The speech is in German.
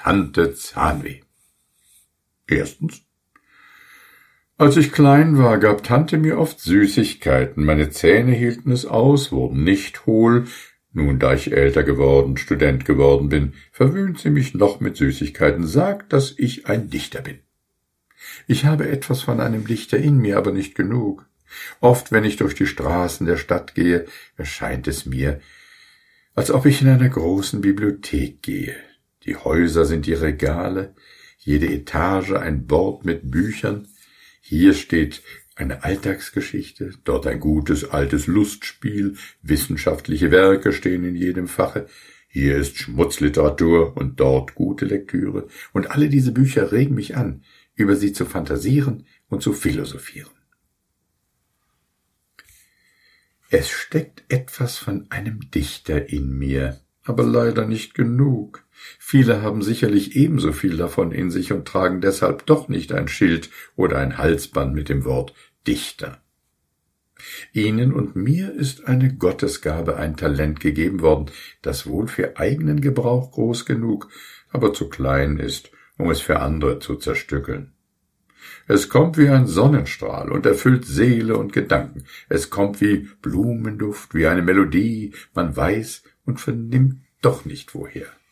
Tante Zahnweh. Erstens. Als ich klein war, gab Tante mir oft Süßigkeiten. Meine Zähne hielten es aus, wurden nicht hohl. Nun, da ich älter geworden, Student geworden bin, verwöhnt sie mich noch mit Süßigkeiten, sagt, dass ich ein Dichter bin. Ich habe etwas von einem Dichter in mir, aber nicht genug. Oft, wenn ich durch die Straßen der Stadt gehe, erscheint es mir, als ob ich in einer großen Bibliothek gehe. Die Häuser sind die Regale, jede Etage ein Bord mit Büchern. Hier steht eine Alltagsgeschichte, dort ein gutes altes Lustspiel, wissenschaftliche Werke stehen in jedem Fache. Hier ist Schmutzliteratur und dort gute Lektüre. Und alle diese Bücher regen mich an, über sie zu fantasieren und zu philosophieren. Es steckt etwas von einem Dichter in mir, aber leider nicht genug. Viele haben sicherlich ebenso viel davon in sich und tragen deshalb doch nicht ein Schild oder ein Halsband mit dem Wort Dichter. Ihnen und mir ist eine Gottesgabe, ein Talent gegeben worden, das wohl für eigenen Gebrauch groß genug, aber zu klein ist, um es für andere zu zerstückeln. Es kommt wie ein Sonnenstrahl und erfüllt Seele und Gedanken. Es kommt wie Blumenduft, wie eine Melodie, man weiß und vernimmt doch nicht woher.